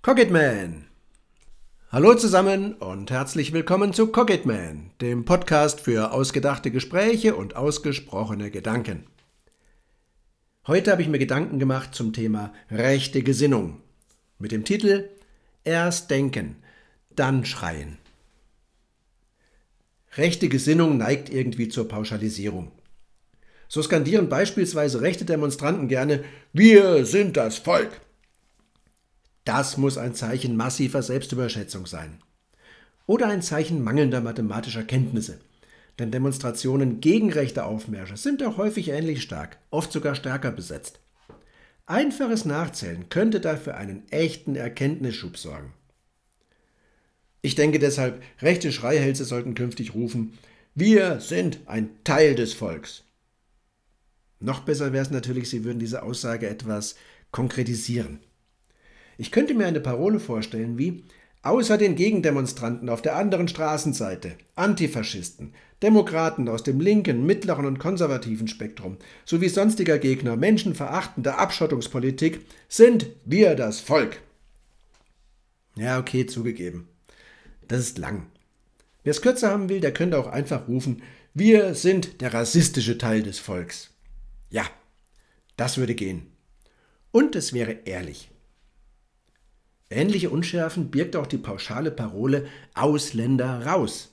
Cocketman! Hallo zusammen und herzlich willkommen zu Cocketman, dem Podcast für ausgedachte Gespräche und ausgesprochene Gedanken. Heute habe ich mir Gedanken gemacht zum Thema rechte Gesinnung mit dem Titel Erst denken, dann schreien. Rechte Gesinnung neigt irgendwie zur Pauschalisierung. So skandieren beispielsweise rechte Demonstranten gerne: Wir sind das Volk. Das muss ein Zeichen massiver Selbstüberschätzung sein. Oder ein Zeichen mangelnder mathematischer Kenntnisse. Denn Demonstrationen gegen rechte Aufmärsche sind auch häufig ähnlich stark, oft sogar stärker besetzt. Einfaches Nachzählen könnte dafür einen echten Erkenntnisschub sorgen. Ich denke deshalb, rechte Schreihälse sollten künftig rufen: Wir sind ein Teil des Volks. Noch besser wäre es natürlich, sie würden diese Aussage etwas konkretisieren. Ich könnte mir eine Parole vorstellen wie: Außer den Gegendemonstranten auf der anderen Straßenseite, Antifaschisten, Demokraten aus dem linken, mittleren und konservativen Spektrum sowie sonstiger Gegner menschenverachtender Abschottungspolitik sind wir das Volk. Ja, okay, zugegeben. Das ist lang. Wer es kürzer haben will, der könnte auch einfach rufen: Wir sind der rassistische Teil des Volks. Ja, das würde gehen. Und es wäre ehrlich. Ähnliche Unschärfen birgt auch die pauschale Parole Ausländer raus.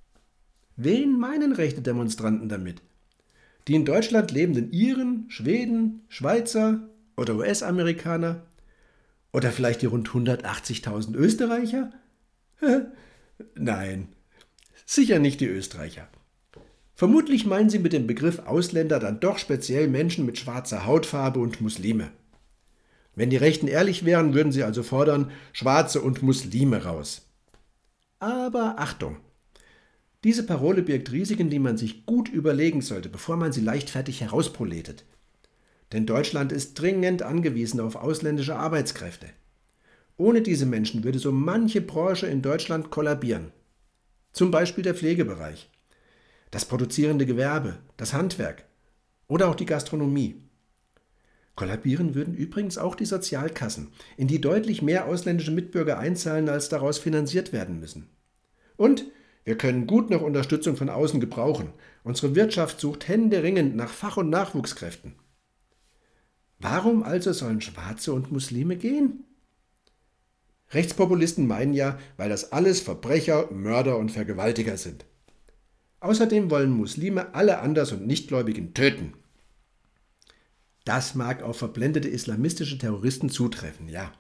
Wen meinen rechte Demonstranten damit? Die in Deutschland lebenden Iren, Schweden, Schweizer oder US-Amerikaner? Oder vielleicht die rund 180.000 Österreicher? Nein, sicher nicht die Österreicher. Vermutlich meinen sie mit dem Begriff Ausländer dann doch speziell Menschen mit schwarzer Hautfarbe und Muslime. Wenn die Rechten ehrlich wären, würden sie also fordern: Schwarze und Muslime raus. Aber Achtung! Diese Parole birgt Risiken, die man sich gut überlegen sollte, bevor man sie leichtfertig herausproletet. Denn Deutschland ist dringend angewiesen auf ausländische Arbeitskräfte. Ohne diese Menschen würde so manche Branche in Deutschland kollabieren. Zum Beispiel der Pflegebereich, das produzierende Gewerbe, das Handwerk oder auch die Gastronomie. Kollabieren würden übrigens auch die Sozialkassen, in die deutlich mehr ausländische Mitbürger einzahlen, als daraus finanziert werden müssen. Und wir können gut noch Unterstützung von außen gebrauchen. Unsere Wirtschaft sucht händeringend nach Fach- und Nachwuchskräften. Warum also sollen Schwarze und Muslime gehen? Rechtspopulisten meinen ja, weil das alles Verbrecher, Mörder und Vergewaltiger sind. Außerdem wollen Muslime alle Anders- und Nichtgläubigen töten. Das mag auf verblendete islamistische Terroristen zutreffen, ja.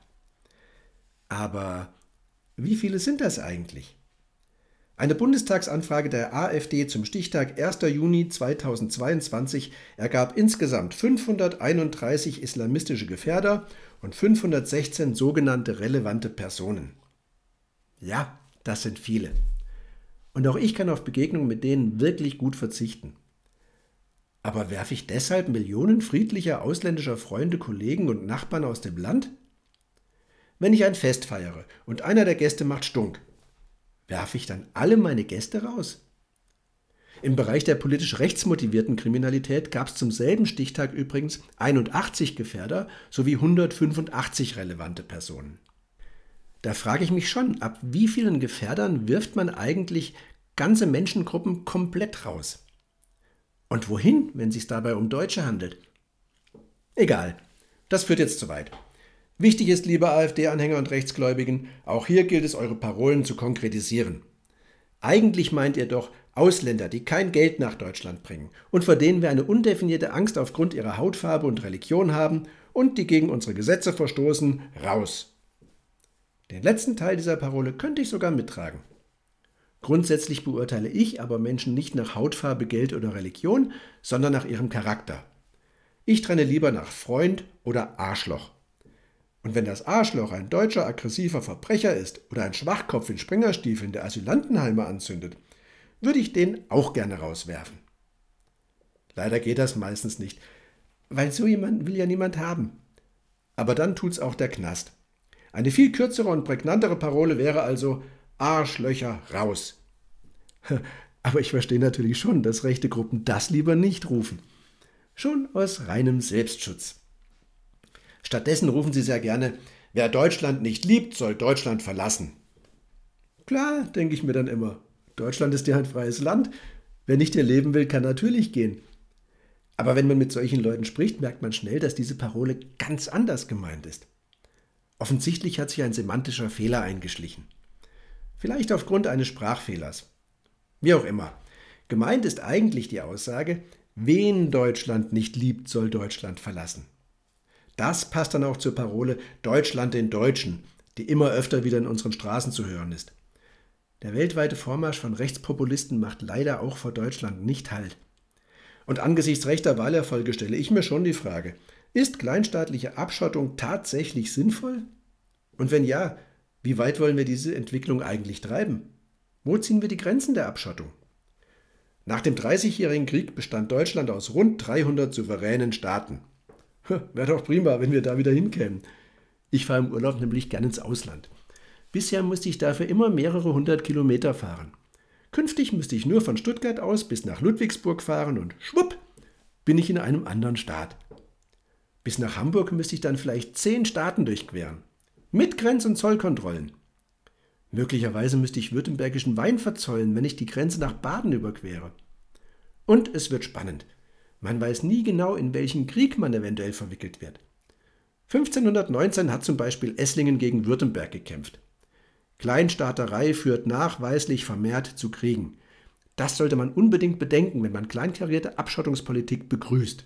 Aber wie viele sind das eigentlich? Eine Bundestagsanfrage der AfD zum Stichtag 1. Juni 2022 ergab insgesamt 531 islamistische Gefährder und 516 sogenannte relevante Personen. Ja, das sind viele. Und auch ich kann auf Begegnungen mit denen wirklich gut verzichten. Aber werfe ich deshalb Millionen friedlicher ausländischer Freunde, Kollegen und Nachbarn aus dem Land? Wenn ich ein Fest feiere und einer der Gäste macht Stunk, werfe ich dann alle meine Gäste raus? Im Bereich der politisch rechtsmotivierten Kriminalität gab es zum selben Stichtag übrigens 81 Gefährder sowie 185 relevante Personen. Da frage ich mich schon, ab wie vielen Gefährdern wirft man eigentlich ganze Menschengruppen komplett raus? Und wohin, wenn es sich dabei um Deutsche handelt? Egal, das führt jetzt zu weit. Wichtig ist, liebe AfD-Anhänger und Rechtsgläubigen, auch hier gilt es, eure Parolen zu konkretisieren. Eigentlich meint ihr doch Ausländer, die kein Geld nach Deutschland bringen und vor denen wir eine undefinierte Angst aufgrund ihrer Hautfarbe und Religion haben und die gegen unsere Gesetze verstoßen, raus. Den letzten Teil dieser Parole könnte ich sogar mittragen. Grundsätzlich beurteile ich aber Menschen nicht nach Hautfarbe, Geld oder Religion, sondern nach ihrem Charakter. Ich trenne lieber nach Freund oder Arschloch. Und wenn das Arschloch ein deutscher aggressiver Verbrecher ist oder ein Schwachkopf in Springerstiefeln, der Asylantenheime anzündet, würde ich den auch gerne rauswerfen. Leider geht das meistens nicht, weil so jemanden will ja niemand haben. Aber dann tut's auch der Knast. Eine viel kürzere und prägnantere Parole wäre also: Arschlöcher raus. Aber ich verstehe natürlich schon, dass rechte Gruppen das lieber nicht rufen. Schon aus reinem Selbstschutz. Stattdessen rufen sie sehr gerne: Wer Deutschland nicht liebt, soll Deutschland verlassen. Klar, denke ich mir dann immer. Deutschland ist ja ein freies Land. Wer nicht hier leben will, kann natürlich gehen. Aber wenn man mit solchen Leuten spricht, merkt man schnell, dass diese Parole ganz anders gemeint ist. Offensichtlich hat sich ein semantischer Fehler eingeschlichen. Vielleicht aufgrund eines Sprachfehlers. Wie auch immer. Gemeint ist eigentlich die Aussage, wen Deutschland nicht liebt, soll Deutschland verlassen. Das passt dann auch zur Parole Deutschland den Deutschen, die immer öfter wieder in unseren Straßen zu hören ist. Der weltweite Vormarsch von Rechtspopulisten macht leider auch vor Deutschland nicht Halt. Und angesichts rechter Wahlerfolge stelle ich mir schon die Frage, ist kleinstaatliche Abschottung tatsächlich sinnvoll? Und wenn ja, wie weit wollen wir diese Entwicklung eigentlich treiben? Wo ziehen wir die Grenzen der Abschottung? Nach dem 30-jährigen Krieg bestand Deutschland aus rund 300 souveränen Staaten. Wäre doch prima, wenn wir da wieder hinkämen. Ich fahre im Urlaub nämlich gern ins Ausland. Bisher musste ich dafür immer mehrere 100 Kilometer fahren. Künftig müsste ich nur von Stuttgart aus bis nach Ludwigsburg fahren und schwupp, bin ich in einem anderen Staat. Bis nach Hamburg müsste ich dann vielleicht 10 Staaten durchqueren. Mit Grenz- und Zollkontrollen. Möglicherweise müsste ich württembergischen Wein verzollen, wenn ich die Grenze nach Baden überquere. Und es wird spannend. Man weiß nie genau, in welchen Krieg man eventuell verwickelt wird. 1519 hat zum Beispiel Esslingen gegen Württemberg gekämpft. Kleinstaaterei führt nachweislich vermehrt zu Kriegen. Das sollte man unbedingt bedenken, wenn man kleinkarierte Abschottungspolitik begrüßt.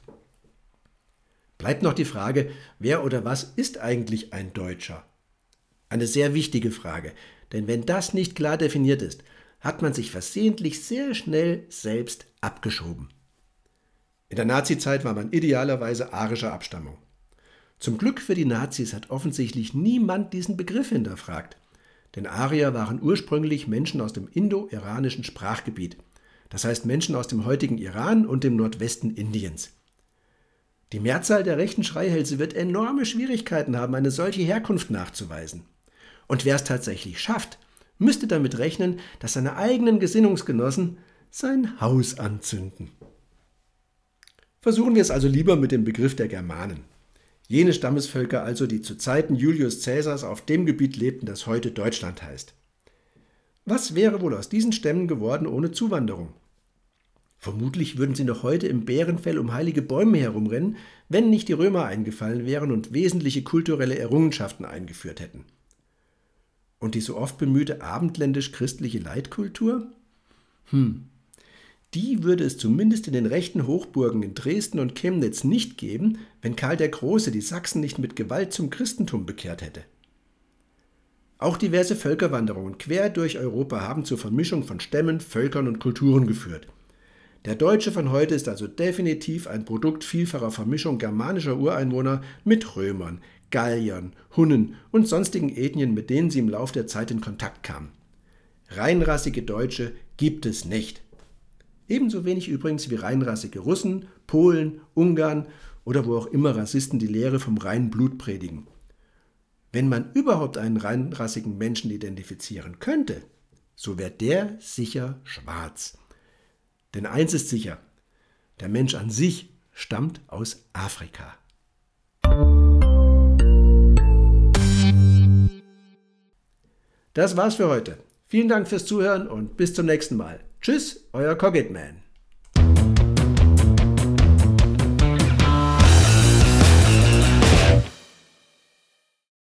Bleibt noch die Frage, wer oder was ist eigentlich ein Deutscher? Eine sehr wichtige Frage, denn wenn das nicht klar definiert ist, hat man sich versehentlich sehr schnell selbst abgeschoben. In der Nazizeit war man idealerweise arischer Abstammung. Zum Glück für die Nazis hat offensichtlich niemand diesen Begriff hinterfragt. Denn Arier waren ursprünglich Menschen aus dem indo-iranischen Sprachgebiet, das heißt Menschen aus dem heutigen Iran und dem Nordwesten Indiens. Die Mehrzahl der rechten Schreihälse wird enorme Schwierigkeiten haben, eine solche Herkunft nachzuweisen. Und wer es tatsächlich schafft, müsste damit rechnen, dass seine eigenen Gesinnungsgenossen sein Haus anzünden. Versuchen wir es also lieber mit dem Begriff der Germanen. Jene Stammesvölker also, die zu Zeiten Julius Caesars auf dem Gebiet lebten, das heute Deutschland heißt. Was wäre wohl aus diesen Stämmen geworden ohne Zuwanderung? Vermutlich würden sie noch heute im Bärenfell um heilige Bäume herumrennen, wenn nicht die Römer eingefallen wären und wesentliche kulturelle Errungenschaften eingeführt hätten. Und die so oft bemühte abendländisch-christliche Leitkultur? Die würde es zumindest in den rechten Hochburgen in Dresden und Chemnitz nicht geben, wenn Karl der Große die Sachsen nicht mit Gewalt zum Christentum bekehrt hätte. Auch diverse Völkerwanderungen quer durch Europa haben zur Vermischung von Stämmen, Völkern und Kulturen geführt. Der Deutsche von heute ist also definitiv ein Produkt vielfacher Vermischung germanischer Ureinwohner mit Römern, Galliern, Hunnen und sonstigen Ethnien, mit denen sie im Lauf der Zeit in Kontakt kamen. Reinrassige Deutsche gibt es nicht. Ebenso wenig übrigens wie reinrassige Russen, Polen, Ungarn oder wo auch immer Rassisten die Lehre vom reinen Blut predigen. Wenn man überhaupt einen reinrassigen Menschen identifizieren könnte, so wäre der sicher schwarz. Denn eins ist sicher, der Mensch an sich stammt aus Afrika. Das war's für heute. Vielen Dank fürs Zuhören und bis zum nächsten Mal. Tschüss, euer Cocketman.